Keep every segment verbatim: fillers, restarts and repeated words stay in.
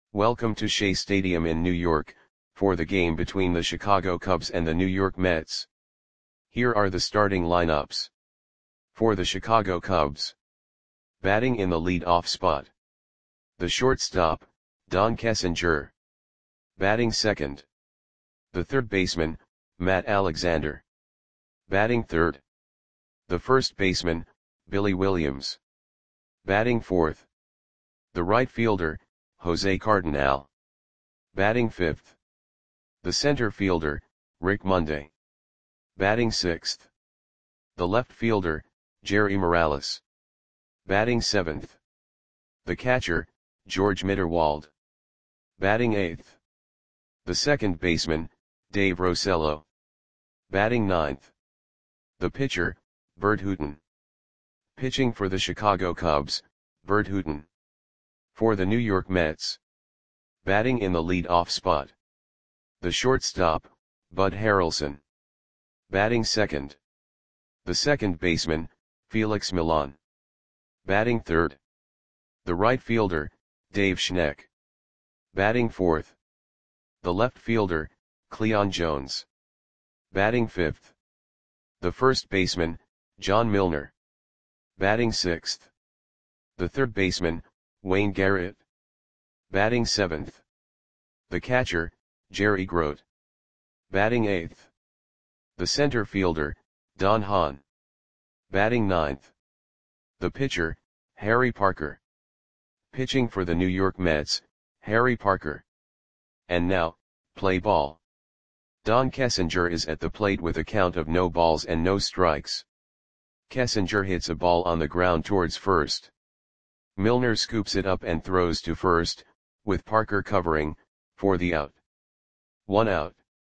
Welcome to Shea Stadium in New York, for the game between the Chicago Cubs and the New York Mets. Here are the starting lineups. For the Chicago Cubs. Batting in the lead-off spot. The shortstop, Don Kessinger. Batting second. The third baseman, Matt Alexander. Batting third. The first baseman, Billy Williams. Batting fourth. The right fielder, Jose Cardinal. Batting fifth. The center fielder, Rick Monday. Batting sixth. The left fielder, Jerry Morales. Batting seventh. The catcher, George Mitterwald. Batting eighth. The second baseman, Dave Rosello. Batting ninth. The pitcher, Bert Hooton. Pitching for the Chicago Cubs, Bert Hooton. For the New York Mets. Batting in the lead-off spot. The shortstop, Bud Harrelson. Batting second. The second baseman, Felix Millan. Batting third. The right fielder, Dave Schneck. Batting fourth. The left fielder, Cleon Jones. Batting fifth. The first baseman, John Milner. Batting sixth. The third baseman, Wayne Garrett. Batting seventh. The catcher, Jerry Grote. Batting eighth. The center fielder, Don Hahn. Batting ninth. The pitcher, Harry Parker. Pitching for the New York Mets, Harry Parker. And now, play ball. Don Kessinger is at the plate with a count of no balls and no strikes. Kessinger hits a ball on the ground towards first. Milner scoops it up and throws to first, with Parker covering, for the out. One out.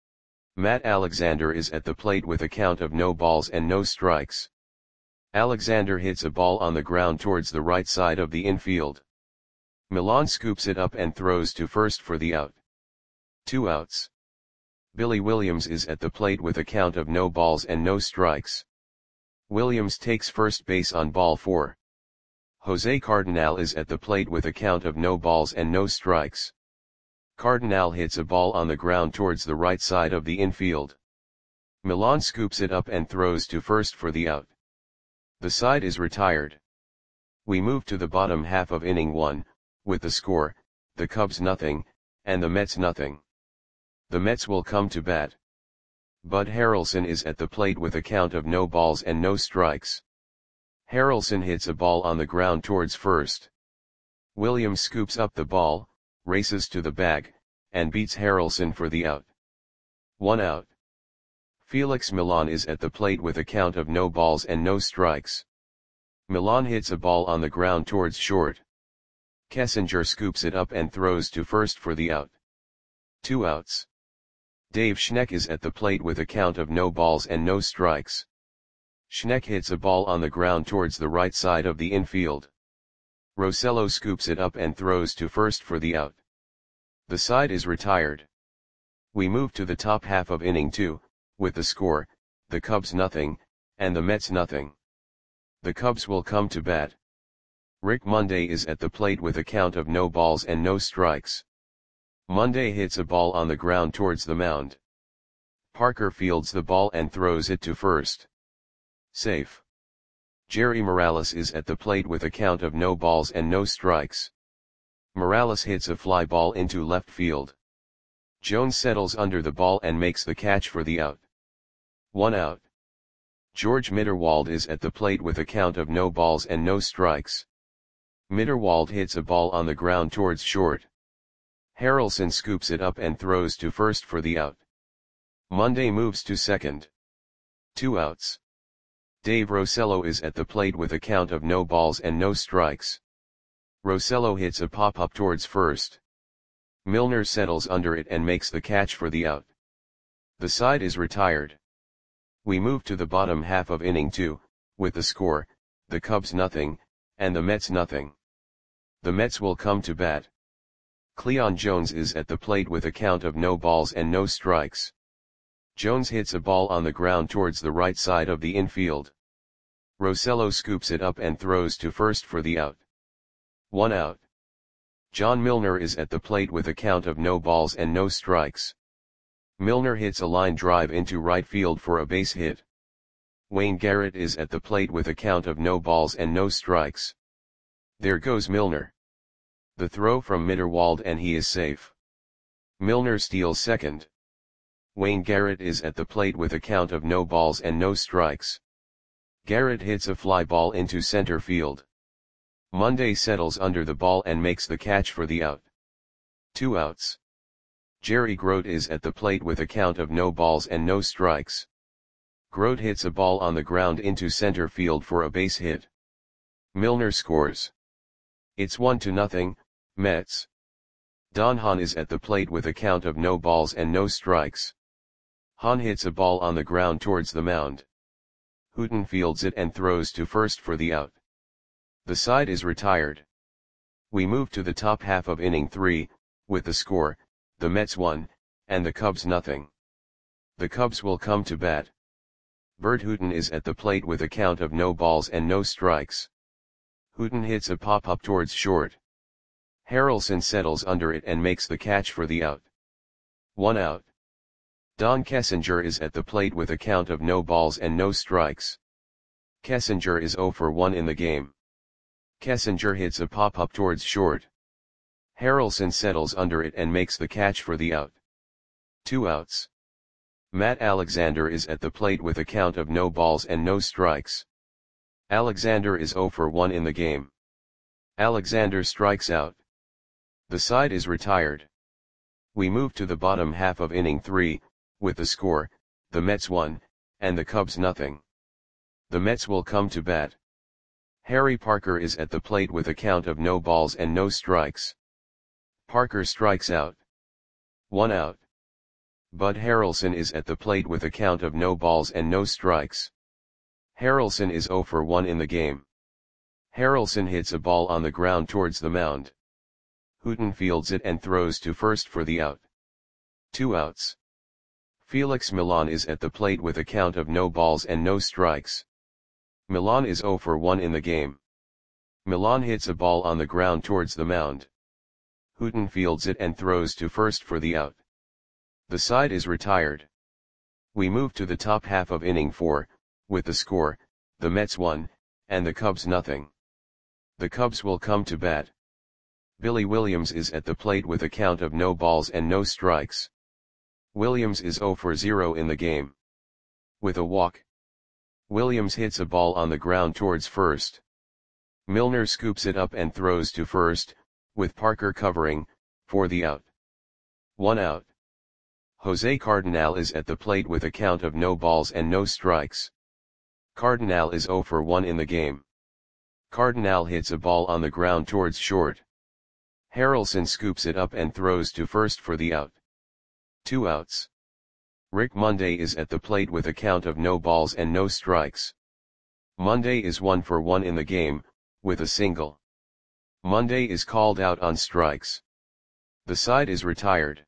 Matt Alexander is at the plate with a count of no balls and no strikes. Alexander hits a ball on the ground towards the right side of the infield. Millan scoops it up and throws to first for the out. Two outs. Billy Williams is at the plate with a count of no balls and no strikes. Williams takes first base on ball four. Jose Cardinal is at the plate with a count of no balls and no strikes. Cardinal hits a ball on the ground towards the right side of the infield. Millan scoops it up and throws to first for the out. The side is retired. We move to the bottom half of inning one, with the score, the Cubs nothing, and the Mets nothing. The Mets will come to bat. Bud Harrelson is at the plate with a count of no balls and no strikes. Harrelson hits a ball on the ground towards first. Williams scoops up the ball, races to the bag, and beats Harrelson for the out. One out. Felix Millan is at the plate with a count of no balls and no strikes. Millan hits a ball on the ground towards short. Kessinger scoops it up and throws to first for the out. Two outs. Dave Schneck is at the plate with a count of no balls and no strikes. Schneck hits a ball on the ground towards the right side of the infield. Rosello scoops it up and throws to first for the out. The side is retired. We move to the top half of inning two, with the score, the Cubs nothing, and the Mets nothing. The Cubs will come to bat. Rick Monday is at the plate with a count of no balls and no strikes. Monday hits a ball on the ground towards the mound. Parker fields the ball and throws it to first. Safe. Jerry Morales is at the plate with a count of no balls and no strikes. Morales hits a fly ball into left field. Jones settles under the ball and makes the catch for the out. One out. George Mitterwald is at the plate with a count of no balls and no strikes. Mitterwald hits a ball on the ground towards short. Harrelson scoops it up and throws to first for the out. Monday moves to second. Two outs. Dave Rosello is at the plate with a count of no balls and no strikes. Rosello hits a pop-up towards first. Milner settles under it and makes the catch for the out. The side is retired. We move to the bottom half of inning two, with the score, the Cubs nothing, and the Mets nothing. The Mets will come to bat. Cleon Jones is at the plate with a count of no balls and no strikes. Jones hits a ball on the ground towards the right side of the infield. Rosello scoops it up and throws to first for the out. One out. John Milner is at the plate with a count of no balls and no strikes. Milner hits a line drive into right field for a base hit. Wayne Garrett is at the plate with a count of no balls and no strikes. There goes Milner. The throw from Mitterwald and he is safe. Milner steals second. Wayne Garrett is at the plate with a count of no balls and no strikes. Garrett hits a fly ball into center field. Monday settles under the ball and makes the catch for the out. Two outs. Jerry Grote is at the plate with a count of no balls and no strikes. Grote hits a ball on the ground into center field for a base hit. Milner scores. It's one to nothing, Mets. Don Hahn is at the plate with a count of no balls and no strikes. Hahn hits a ball on the ground towards the mound. Houghton fields it and throws to first for the out. The side is retired. We move to the top half of inning three, with the score, the Mets one, and the Cubs nothing. The Cubs will come to bat. Bert Houghton is at the plate with a count of no balls and no strikes. Houghton hits a pop-up towards short. Harrelson settles under it and makes the catch for the out. One out. Don Kessinger is at the plate with a count of no balls and no strikes. Kessinger is zero for one in the game. Kessinger hits a pop-up towards short. Harrelson settles under it and makes the catch for the out. Two outs. Matt Alexander is at the plate with a count of no balls and no strikes. Alexander is zero for one in the game. Alexander strikes out. The side is retired. We move to the bottom half of inning three, with the score, the Mets one, and the Cubs nothing. The Mets will come to bat. Harry Parker is at the plate with a count of no balls and no strikes. Parker strikes out. One out. Bud Harrelson is at the plate with a count of no balls and no strikes. Harrelson is zero for one in the game. Harrelson hits a ball on the ground towards the mound. Houghton fields it and throws to first for the out. Two outs. Felix Millan is at the plate with a count of no balls and no strikes. Millan is zero for one in the game. Millan hits a ball on the ground towards the mound. Houghton fields it and throws to first for the out. The side is retired. We move to the top half of inning four, with the score, the Mets one, and the Cubs nothing. The Cubs will come to bat. Billy Williams is at the plate with a count of no balls and no strikes. Williams is zero for zero in the game. With a walk. Williams hits a ball on the ground towards first. Milner scoops it up and throws to first, with Parker covering, for the out. One out. Jose Cardinal is at the plate with a count of no balls and no strikes. Cardinal is zero for one in the game. Cardinal hits a ball on the ground towards short. Harrelson scoops it up and throws to first for the out. Two outs. Rick Monday is at the plate with a count of no balls and no strikes. Monday is one for one in the game, with a single. Monday is called out on strikes. The side is retired.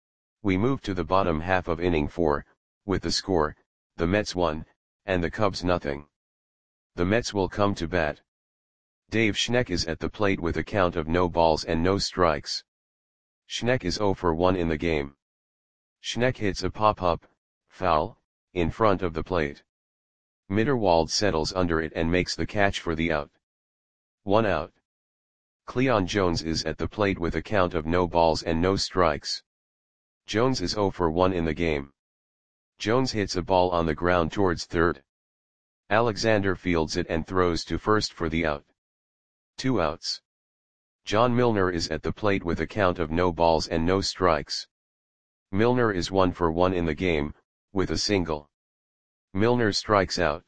We move to the bottom half of inning four, with the score, the Mets one, and the Cubs nothing. The Mets will come to bat. Dave Schneck is at the plate with a count of no balls and no strikes. Schneck is zero for one in the game. Schneck hits a pop-up, foul, in front of the plate. Mitterwald settles under it and makes the catch for the out. One out. Cleon Jones is at the plate with a count of no balls and no strikes. Jones is zero for one in the game. Jones hits a ball on the ground towards third. Alexander fields it and throws to first for the out. Two outs. John Milner is at the plate with a count of no balls and no strikes. Milner is one for one in the game, with a single. Milner strikes out.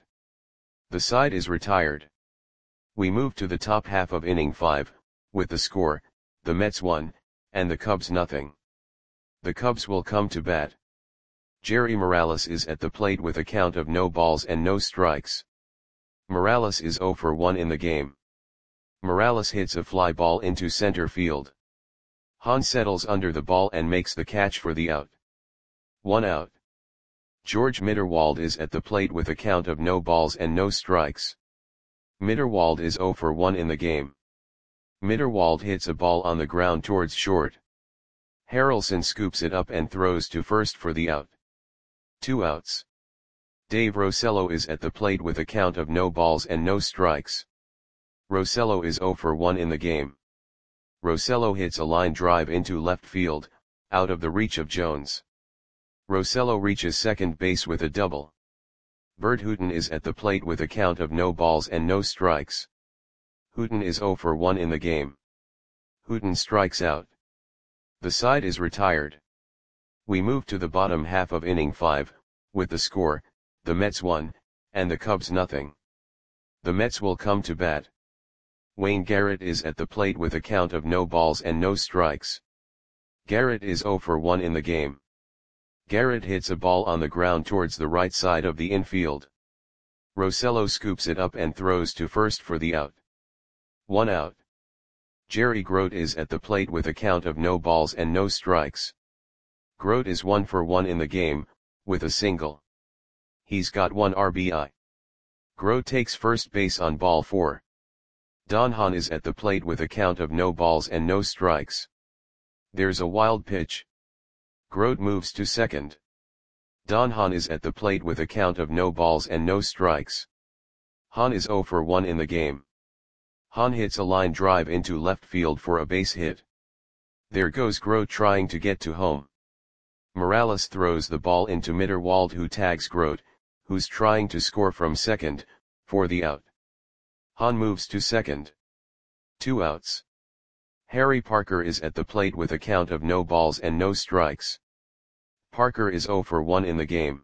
The side is retired. We move to the top half of inning five, with the score, the Mets one, and the Cubs nothing. The Cubs will come to bat. Jerry Morales is at the plate with a count of no balls and no strikes. Morales is zero for one in the game. Morales hits a fly ball into center field. Hahn settles under the ball and makes the catch for the out. One out. George Mitterwald is at the plate with a count of no balls and no strikes. Mitterwald is zero for one in the game. Mitterwald hits a ball on the ground towards short. Harrelson scoops it up and throws to first for the out. Two outs. Dave Rosello is at the plate with a count of no balls and no strikes. Rosello is oh for one in the game. Rosello hits a line drive into left field, out of the reach of Jones. Rosello reaches second base with a double. Bert Hooton is at the plate with a count of no balls and no strikes. Hooton is oh for one in the game. Hooton strikes out. The side is retired. We move to the bottom half of inning five, with the score, the Mets one, and the Cubs nothing. The Mets will come to bat. Wayne Garrett is at the plate with a count of no balls and no strikes. Garrett is oh for one in the game. Garrett hits a ball on the ground towards the right side of the infield. Rosello scoops it up and throws to first for the out. One out. Jerry Grote is at the plate with a count of no balls and no strikes. Grote is one for one in the game, with a single. He's got one R B I. Grote takes first base on ball four. Don Hahn is at the plate with a count of no balls and no strikes. There's a wild pitch. Grote moves to second. Don Hahn is at the plate with a count of no balls and no strikes. Hahn is oh for one in the game. Hahn hits a line drive into left field for a base hit. There goes Grote trying to get to home. Morales throws the ball into Mitterwald, who tags Grote, who's trying to score from second, for the out. Hahn moves to second. Two outs. Harry Parker is at the plate with a count of no balls and no strikes. Parker is oh for one in the game.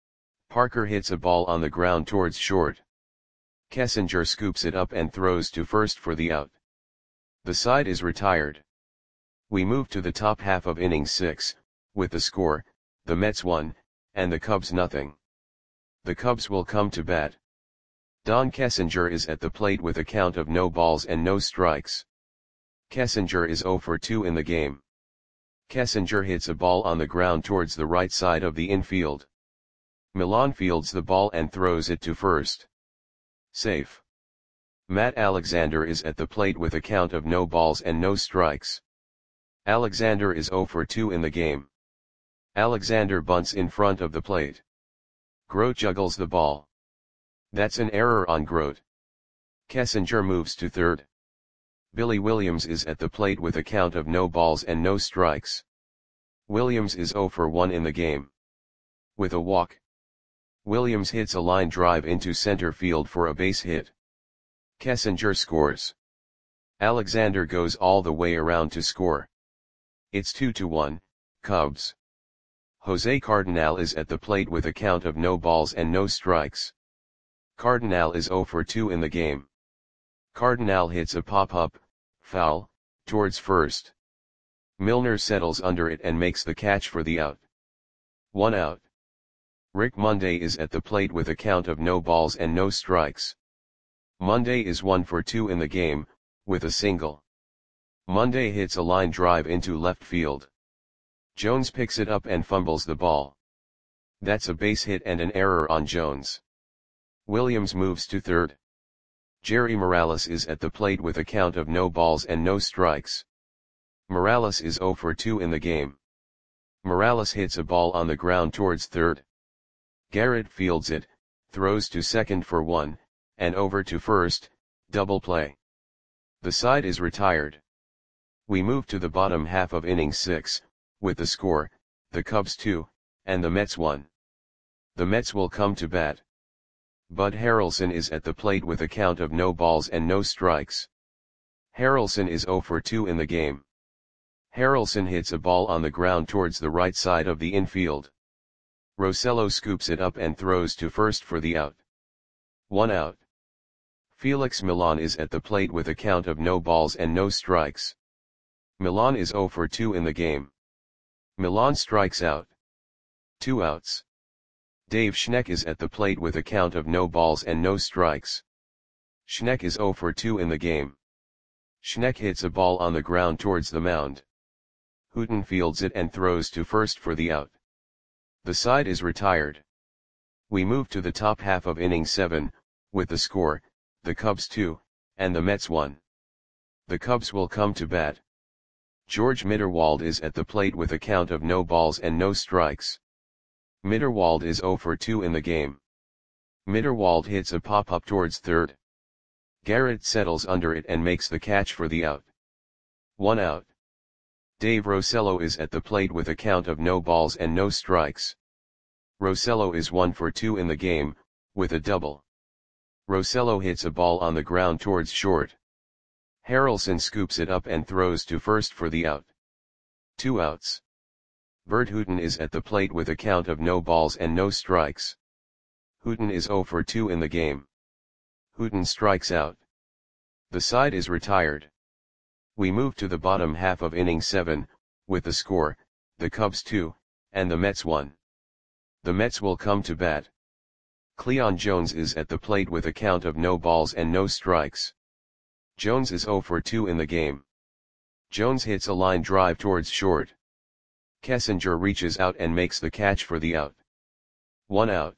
Parker hits a ball on the ground towards short. Kessinger scoops it up and throws to first for the out. The side is retired. We move to the top half of inning six, with the score, the Mets one, and the Cubs nothing. The Cubs will come to bat. Don Kessinger is at the plate with a count of no balls and no strikes. Kessinger is oh for two in the game. Kessinger hits a ball on the ground towards the right side of the infield. Milan fields the ball and throws it to first. Safe. Matt Alexander is at the plate with a count of no balls and no strikes. Alexander is oh for two in the game. Alexander bunts in front of the plate. Grote juggles the ball. That's an error on Grote. Kessinger moves to third. Billy Williams is at the plate with a count of no balls and no strikes. Williams is oh for one in the game. With a walk. Williams hits a line drive into center field for a base hit. Kessinger scores. Alexander goes all the way around to score. It's two to one, Cubs. Jose Cardinal is at the plate with a count of no balls and no strikes. Cardinal is oh for two in the game. Cardinal hits a pop-up, foul, towards first. Milner settles under it and makes the catch for the out. One out. Rick Monday is at the plate with a count of no balls and no strikes. Monday is one for two in the game, with a single. Monday hits a line drive into left field. Jones picks it up and fumbles the ball. That's a base hit and an error on Jones. Williams moves to third. Jerry Morales is at the plate with a count of no balls and no strikes. Morales is oh for two in the game. Morales hits a ball on the ground towards third. Garrett fields it, throws to second for one, and over to first, double play. The side is retired. We move to the bottom half of inning six, with the score, the Cubs two, and the Mets one. The Mets will come to bat. Bud Harrelson is at the plate with a count of no balls and no strikes. Harrelson is oh for two in the game. Harrelson hits a ball on the ground towards the right side of the infield. Rosello scoops it up and throws to first for the out. One out. Felix Milan is at the plate with a count of no balls and no strikes. Milan is oh for two in the game. Milan strikes out. Two outs. Dave Schneck is at the plate with a count of no balls and no strikes. Schneck is oh for two in the game. Schneck hits a ball on the ground towards the mound. Hooton fields it and throws to first for the out. The side is retired. We move to the top half of inning seven, with the score, the Cubs two, and the Mets one. The Cubs will come to bat. George Mitterwald is at the plate with a count of no balls and no strikes. Mitterwald is oh for two in the game. Mitterwald hits a pop-up towards third. Garrett settles under it and makes the catch for the out. One out. Dave Rosello is at the plate with a count of no balls and no strikes. Rosello is one for two in the game, with a double. Rosello hits a ball on the ground towards short. Harrelson scoops it up and throws to first for the out. Two outs. Bert Hooton is at the plate with a count of no balls and no strikes. Hooton is oh for two in the game. Hooton strikes out. The side is retired. We move to the bottom half of inning seven, with the score, the Cubs two, and the Mets one. The Mets will come to bat. Cleon Jones is at the plate with a count of no balls and no strikes. Jones is oh for two in the game. Jones hits a line drive towards short. Kessinger reaches out and makes the catch for the out. One out.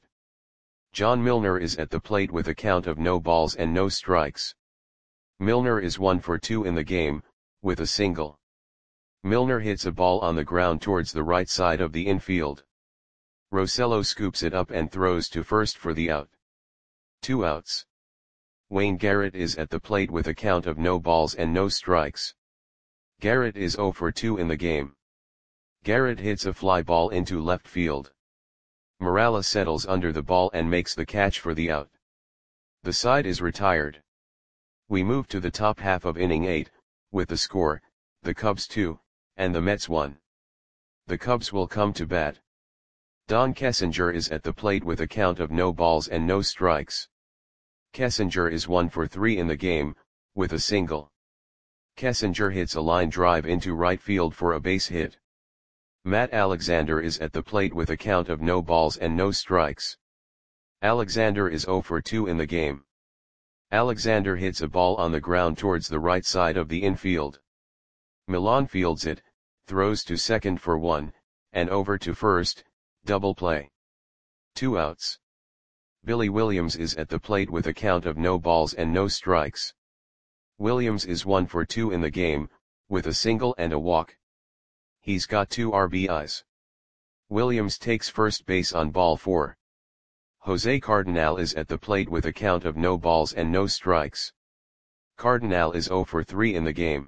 John Milner is at the plate with a count of no balls and no strikes. Milner is one for two in the game, with a single. Milner hits a ball on the ground towards the right side of the infield. Rosello scoops it up and throws to first for the out. Two outs. Wayne Garrett is at the plate with a count of no balls and no strikes. Garrett is oh for two in the game. Garrett hits a fly ball into left field. Morales settles under the ball and makes the catch for the out. The side is retired. We move to the top half of inning eight, with the score, the Cubs two, and the Mets one. The Cubs will come to bat. Don Kessinger is at the plate with a count of no balls and no strikes. Kessinger is one for three in the game, with a single. Kessinger hits a line drive into right field for a base hit. Matt Alexander is at the plate with a count of no balls and no strikes. Alexander is oh for two in the game. Alexander hits a ball on the ground towards the right side of the infield. Milan fields it, throws to second for one, and over to first, double play. Two outs. Billy Williams is at the plate with a count of no balls and no strikes. Williams is one for two in the game, with a single and a walk. He's got two R B Is. Williams takes first base on ball four. Jose Cardinal is at the plate with a count of no balls and no strikes. Cardinal is oh for three in the game.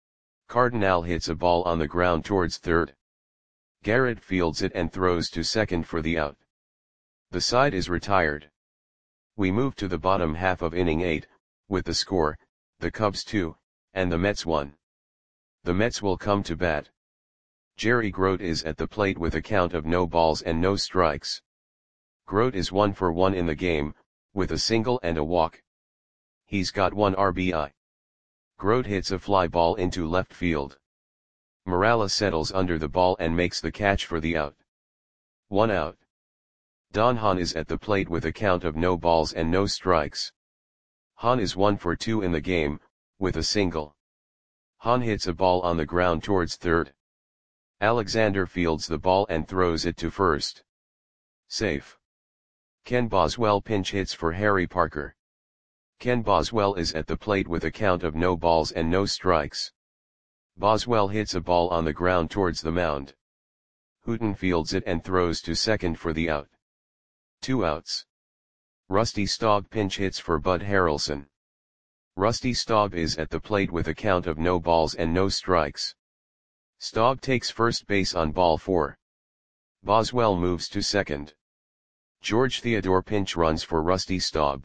Cardinal hits a ball on the ground towards third. Garrett fields it and throws to second for the out. The side is retired. We move to the bottom half of inning eight, with the score, the Cubs two, and the Mets one. The Mets will come to bat. Jerry Grote is at the plate with a count of no balls and no strikes. Grote is one for one in the game, with a single and a walk. He's got one R B I. Grote hits a fly ball into left field. Morales settles under the ball and makes the catch for the out. One out. Don Hahn is at the plate with a count of no balls and no strikes. Hahn is one for two in the game, with a single. Hahn hits a ball on the ground towards third. Alexander fields the ball and throws it to first. Safe. Ken Boswell pinch hits for Harry Parker. Ken Boswell is at the plate with a count of no balls and no strikes. Boswell hits a ball on the ground towards the mound. Hooton fields it and throws to second for the out. Two outs. Rusty Staub pinch hits for Bud Harrelson. Rusty Staub is at the plate with a count of no balls and no strikes. Staub takes first base on ball four. Boswell moves to second. George Theodore pinch runs for Rusty Staub.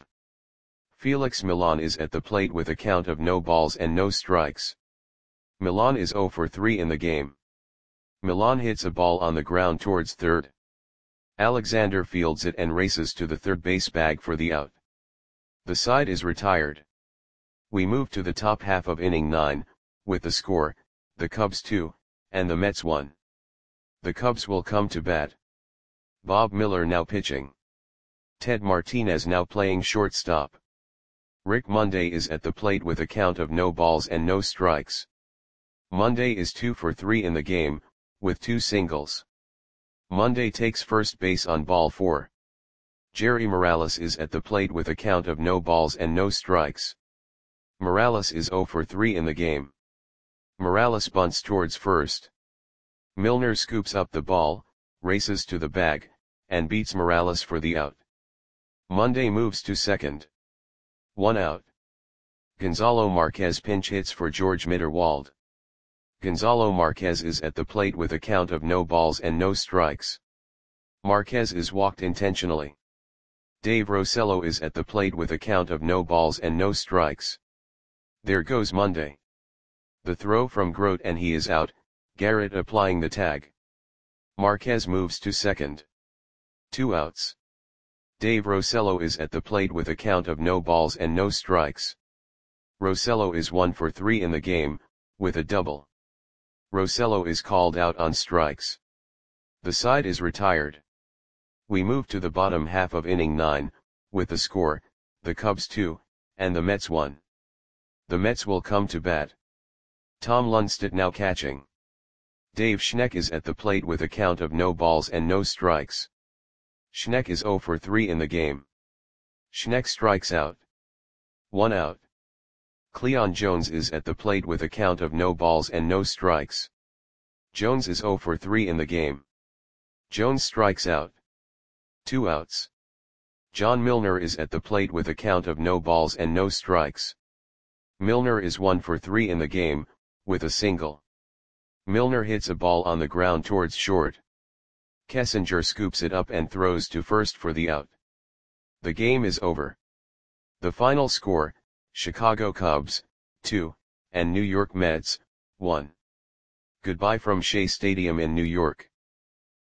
Felix Milan is at the plate with a count of no balls and no strikes. Milan is oh for three in the game. Milan hits a ball on the ground towards third. Alexander fields it and races to the third base bag for the out. The side is retired. We move to the top half of inning nine, with the score, the Cubs two, and the Mets one. The Cubs will come to bat. Bob Miller now pitching. Ted Martinez now playing shortstop. Rick Monday is at the plate with a count of no balls and no strikes. Monday is two for three in the game, with two singles. Monday takes first base on ball four. Jerry Morales is at the plate with a count of no balls and no strikes. Morales is zero for three in the game. Morales bunts towards first. Milner scoops up the ball, races to the bag, and beats Morales for the out. Monday moves to second. One out. Gonzalo Marquez pinch hits for George Mitterwald. Gonzalo Marquez is at the plate with a count of no balls and no strikes. Marquez is walked intentionally. Dave Rosello is at the plate with a count of no balls and no strikes. There goes Monday. The throw from Grote and he is out, Garrett applying the tag. Marquez moves to second. Two outs. Dave Rosello is at the plate with a count of no balls and no strikes. Rosello is one for three in the game, with a double. Rosello is called out on strikes. The side is retired. We move to the bottom half of inning nine, with the score, the Cubs two, and the Mets one. The Mets will come to bat. Tom Lundstedt now catching. Dave Schneck is at the plate with a count of no balls and no strikes. Schneck is zero for three in the game. Schneck strikes out. One out. Cleon Jones is at the plate with a count of no balls and no strikes. Jones is zero for three in the game. Jones strikes out. Two outs. John Milner is at the plate with a count of no balls and no strikes. Milner is one for three in the game, with a single. Milner hits a ball on the ground towards short. Kessinger scoops it up and throws to first for the out. The game is over. The final score, Chicago Cubs, two, and New York Mets, one. Goodbye from Shea Stadium in New York.